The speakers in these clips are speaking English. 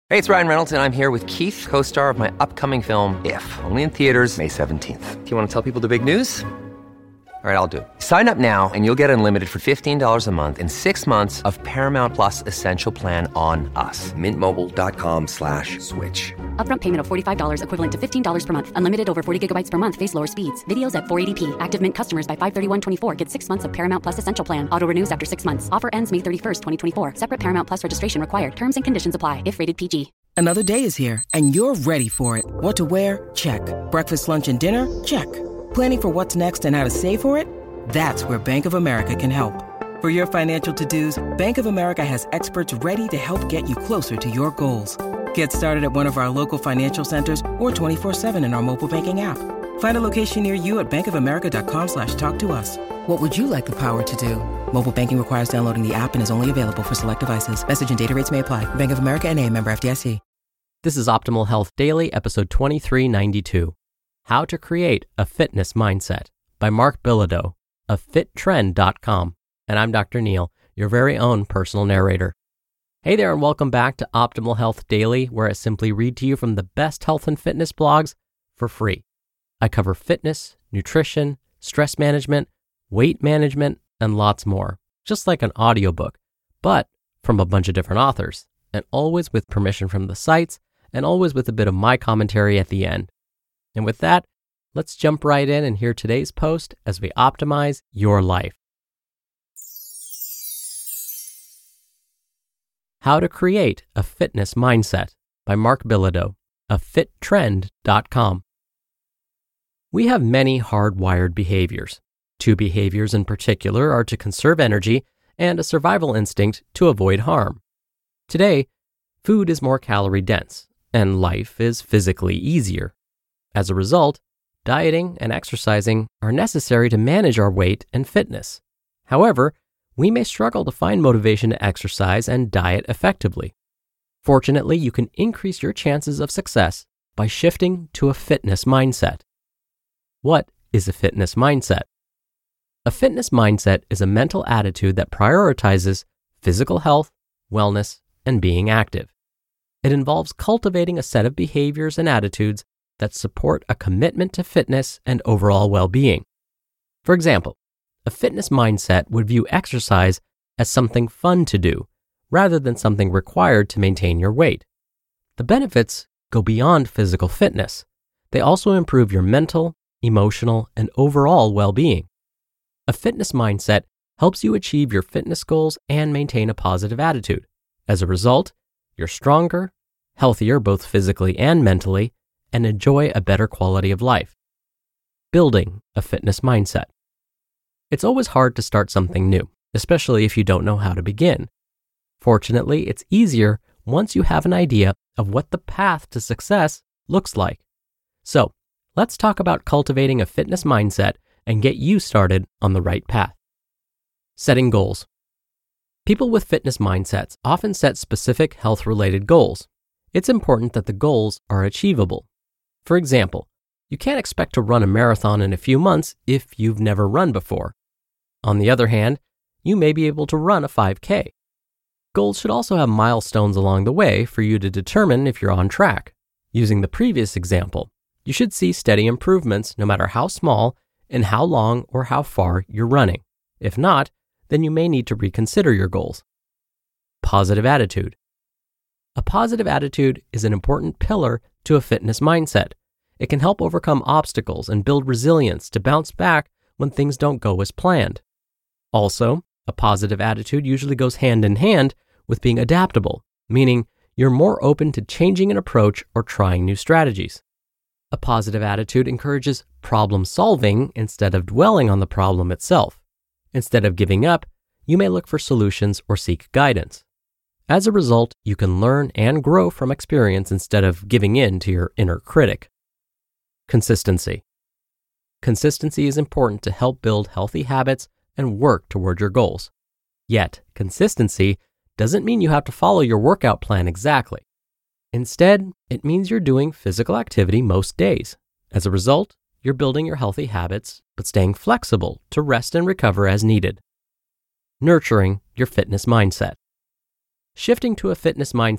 Hey, it's Ryan Reynolds, and I'm here with Keith, co-star of my upcoming film, If, only in theaters May 17th. Do you want to tell people the big news? All right, I'll do it. Sign up now and you'll get unlimited for $15 a month and 6 months of Paramount Plus Essential Plan on us. MintMobile.com/switch. Upfront payment of $45 equivalent to $15 per month. Unlimited over 40 gigabytes per month. Face lower speeds. Videos at 480p. Active Mint customers by 531.24 get 6 months of Paramount Plus Essential Plan. Auto renews after 6 months. Offer ends May 31st, 2024. Separate Paramount Plus registration required. Terms and conditions apply if rated PG. Another day is here, and you're ready for it. What to wear? Check. Breakfast, lunch, and dinner? Check. Planning for what's next and how to save for it? That's where Bank of America can help. For your financial to-dos, Bank of America has experts ready to help get you closer to your goals. Get started at one of our local financial centers or 24/7 in our mobile banking app. Find a location near you at bankofamerica.com/talktous. What would you like the power to do? Mobile banking requires downloading the app and is only available for select devices. Message and data rates may apply. Bank of America N.A., member FDIC. This is Optimal Health Daily, episode 2392, How to Create a Fitness Mindset by Mark Bilodeau of fittrend.com. And I'm Dr. Neil, your very own personal narrator. Hey there, and welcome back to Optimal Health Daily, where I simply read to you from the best health and fitness blogs for free. I cover fitness, nutrition, stress management, weight management, and lots more, just like an audiobook, but from a bunch of different authors, and always with permission from the sites, and always with a bit of my commentary at the end. And with that, let's jump right in and hear today's post as we optimize your life. How to Create a Fitness Mindset by Mark Bilodeau of fittrend.com. We have many hardwired behaviors. 2 behaviors in particular are to conserve energy and a survival instinct to avoid harm. Today, food is more calorie dense, and life is physically easier. As a result, dieting and exercising are necessary to manage our weight and fitness. However, we may struggle to find motivation to exercise and diet effectively. Fortunately, you can increase your chances of success by shifting to a fitness mindset. What is a fitness mindset? A fitness mindset is a mental attitude that prioritizes physical health, wellness, and being active. It involves cultivating a set of behaviors and attitudes that support a commitment to fitness and overall well-being. For example, a fitness mindset would view exercise as something fun to do, rather than something required to maintain your weight. The benefits go beyond physical fitness. They also improve your mental, emotional, and overall well-being. A fitness mindset helps you achieve your fitness goals and maintain a positive attitude. As a result, you're stronger, healthier both physically and mentally, and enjoy a better quality of life. Building a fitness mindset. It's always hard to start something new, especially if you don't know how to begin. Fortunately, it's easier once you have an idea of what the path to success looks like. So, let's talk about cultivating a fitness mindset and get you started on the right path. Setting goals. People with fitness mindsets often set specific health-related goals. It's important that the goals are achievable. For example, you can't expect to run a marathon in a few months if you've never run before. On the other hand, you may be able to run a 5K. Goals should also have milestones along the way for you to determine if you're on track. Using the previous example, you should see steady improvements no matter how small and how long or how far you're running. If not, then you may need to reconsider your goals. Positive attitude. A positive attitude is an important pillar to a fitness mindset. It can help overcome obstacles and build resilience to bounce back when things don't go as planned. Also, a positive attitude usually goes hand in hand with being adaptable, meaning you're more open to changing an approach or trying new strategies. A positive attitude encourages problem solving instead of dwelling on the problem itself. Instead of giving up, you may look for solutions or seek guidance. As a result, you can learn and grow from experience instead of giving in to your inner critic. Consistency. Consistency is important to help build healthy habits and work toward your goals. Yet, consistency doesn't mean you have to follow your workout plan exactly. Instead, it means you're doing physical activity most days. As a result, you're building your healthy habits, but staying flexible to rest and recover as needed. Nurturing your fitness mindset. Shifting to a fitness mindset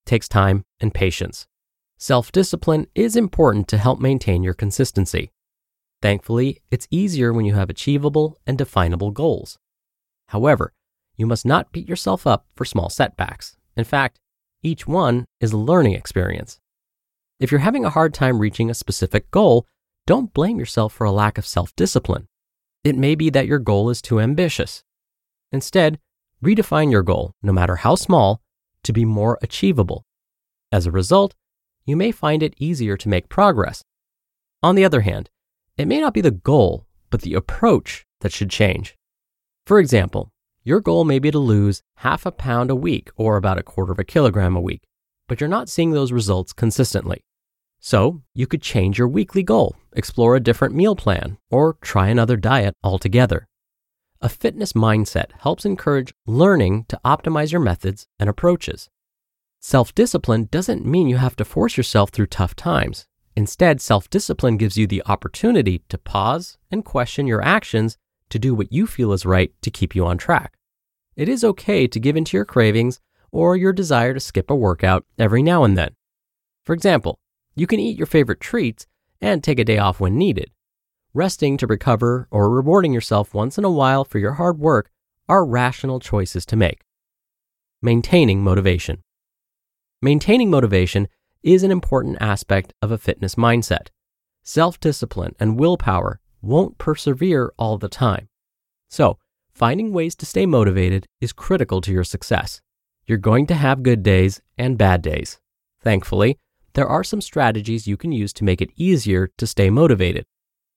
takes time and patience. Self-discipline is important to help maintain your consistency. Thankfully, it's easier when you have achievable and definable goals. However, you must not beat yourself up for small setbacks. In fact, each one is a learning experience. If you're having a hard time reaching a specific goal, don't blame yourself for a lack of self-discipline. It may be that your goal is too ambitious. Instead, redefine your goal, no matter how small, to be more achievable. As a result, you may find it easier to make progress. On the other hand, it may not be the goal, but the approach that should change. For example, your goal may be to lose half a pound a week or about 1/4 kilogram a week, but you're not seeing those results consistently. So you could change your weekly goal, explore a different meal plan, or try another diet altogether. A fitness mindset helps encourage learning to optimize your methods and approaches. Self-discipline doesn't mean you have to force yourself through tough times. Instead, self-discipline gives you the opportunity to pause and question your actions to do what you feel is right to keep you on track. It is okay to give into your cravings or your desire to skip a workout every now and then. For example, you can eat your favorite treats and take a day off when needed. Resting to recover or rewarding yourself once in a while for your hard work are rational choices to make. Maintaining motivation. Maintaining motivation is an important aspect of a fitness mindset. Self-discipline and willpower won't persevere all the time. So, finding ways to stay motivated is critical to your success. You're going to have good days and bad days. Thankfully, there are some strategies you can use to make it easier to stay motivated.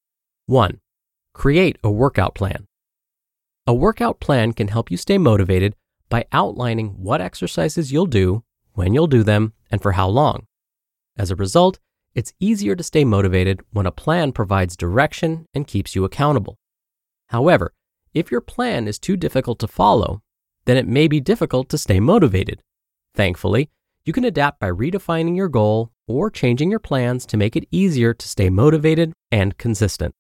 1. Create a workout plan. A workout plan can help you stay motivated by outlining what exercises you'll do, when you'll do them, and for how long. As a result, it's easier to stay motivated when a plan provides direction and keeps you accountable. However, if your plan is too difficult to follow, then it may be difficult to stay motivated. Thankfully, you can adapt by redefining your goal or changing your plans to make it easier to stay motivated and consistent.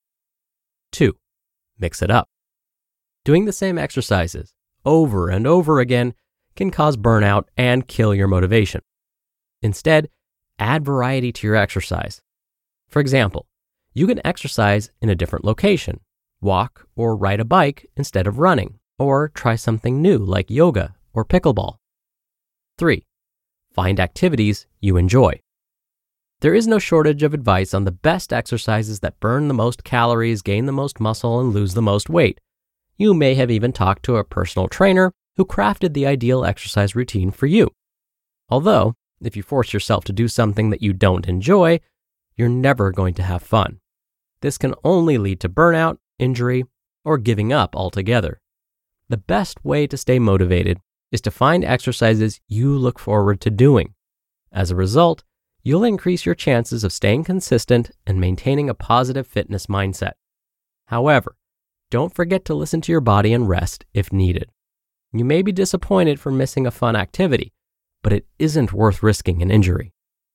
2. Mix it up. Doing the same exercises over and over again can cause burnout and kill your motivation. Instead, add variety to your exercise. For example, you can exercise in a different location, walk or ride a bike instead of running, or try something new like yoga or pickleball. 3. Find activities you enjoy. There is no shortage of advice on the best exercises that burn the most calories, gain the most muscle, and lose the most weight. You may have even talked to a personal trainer who crafted the ideal exercise routine for you. Although, if you force yourself to do something that you don't enjoy, you're never going to have fun. This can only lead to burnout, injury, or giving up altogether. The best way to stay motivated is to find exercises you look forward to doing. As a result, you'll increase your chances of staying consistent and maintaining a positive fitness mindset. However, don't forget to listen to your body and rest if needed. You may be disappointed for missing a fun activity, but it isn't worth risking an injury.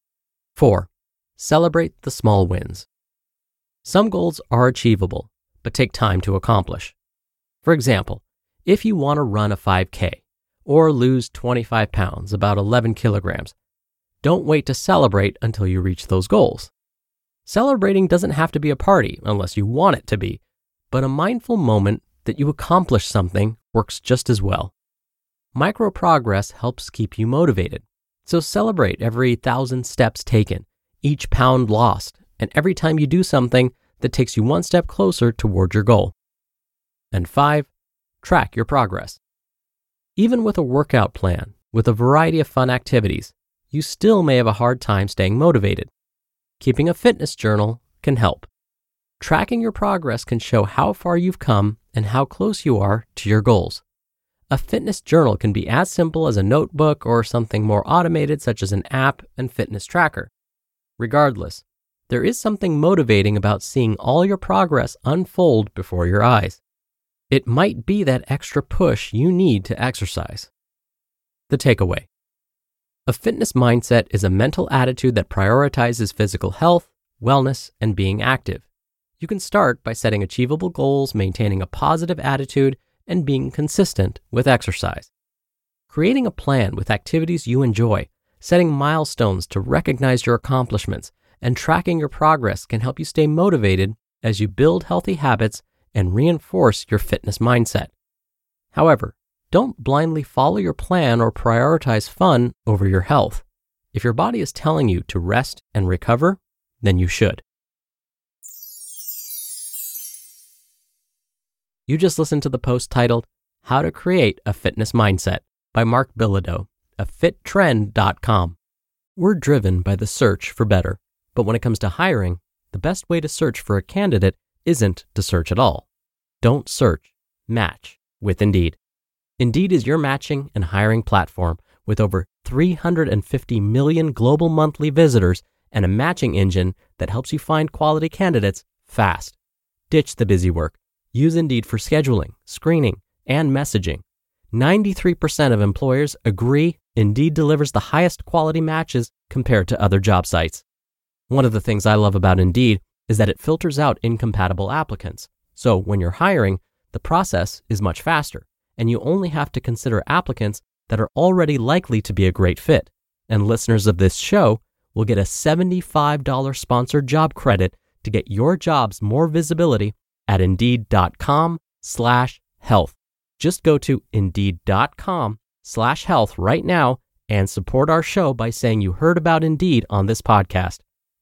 4. Celebrate the small wins. Some goals are achievable, but take time to accomplish. For example, if you want to run a 5K or lose 25 pounds, about 11 kilograms, don't wait to celebrate until you reach those goals. Celebrating doesn't have to be a party unless you want it to be, but a mindful moment that you accomplish something works just as well. Micro progress helps keep you motivated, so celebrate every 1,000 steps taken, each pound lost, and every time you do something that takes you one step closer toward your goal. And 5, track your progress. Even with a workout plan, with a variety of fun activities, you still may have a hard time staying motivated. Keeping a fitness journal can help. Tracking your progress can show how far you've come and how close you are to your goals. A fitness journal can be as simple as a notebook or something more automated such as an app and fitness tracker. Regardless, there is something motivating about seeing all your progress unfold before your eyes. It might be that extra push you need to exercise. The takeaway. A fitness mindset is a mental attitude that prioritizes physical health, wellness, and being active. You can start by setting achievable goals, maintaining a positive attitude, and being consistent with exercise. Creating a plan with activities you enjoy Setting milestones to recognize your accomplishments and tracking your progress can help you stay motivated as you build healthy habits and reinforce your fitness mindset. However, don't blindly follow your plan or prioritize fun over your health. If your body is telling you to rest and recover, then you should. You just listened to the post titled, How to Create a Fitness Mindset by Mark Bilodeau of fittrend.com. We're driven by the search for better, but when it comes to hiring, the best way to search for a candidate isn't to search at all. Don't search, match with Indeed. Indeed is your matching and hiring platform with over 350 million global monthly visitors and a matching engine that helps you find quality candidates fast. Ditch the busy work. Use Indeed for scheduling, screening, and messaging. 93% of employers agree Indeed delivers the highest quality matches compared to other job sites. One of the things I love about Indeed is that it filters out incompatible applicants. So when you're hiring, the process is much faster, and you only have to consider applicants that are already likely to be a great fit. And listeners of this show will get a $75 sponsored job credit to get your jobs more visibility at Indeed.com/health. Just go to Indeed.com/health right now and support our show by saying you heard about Indeed on this podcast.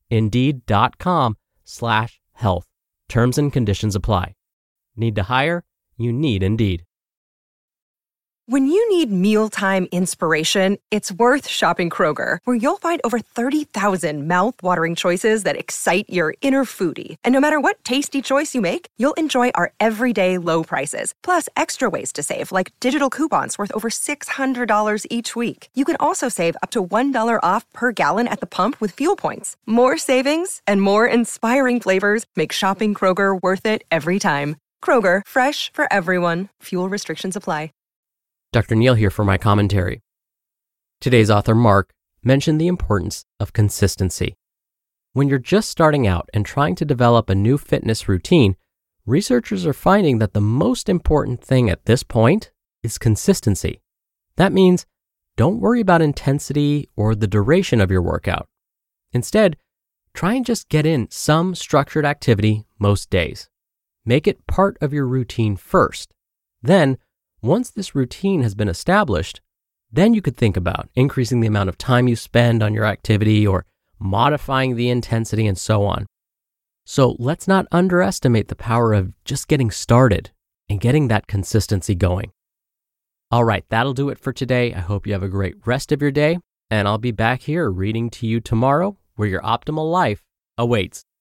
Indeed.com/health. Terms and conditions apply. Need to hire? You need Indeed. When you need mealtime inspiration, it's worth shopping Kroger, where you'll find over 30,000 mouth-watering choices that excite your inner foodie. And no matter what tasty choice you make, you'll enjoy our everyday low prices, plus extra ways to save, like digital coupons worth over $600 each week. You can also save up to $1 off per gallon at the pump with fuel points. More savings and more inspiring flavors make shopping Kroger worth it every time. Kroger, fresh for everyone. Fuel restrictions apply. Dr. Neal here for my commentary. Today's author, Mark, mentioned the importance of consistency. When you're just starting out and trying to develop a new fitness routine, researchers are finding that the most important thing at this point is consistency. That means don't worry about intensity or the duration of your workout. Instead, try and just get in some structured activity most days. Make it part of your routine first. Then, once this routine has been established, then you could think about increasing the amount of time you spend on your activity or modifying the intensity and so on. So let's not underestimate the power of just getting started and getting that consistency going. All right, that'll do it for today. I hope you have a great rest of your day, and I'll be back here reading to you tomorrow where your optimal life awaits.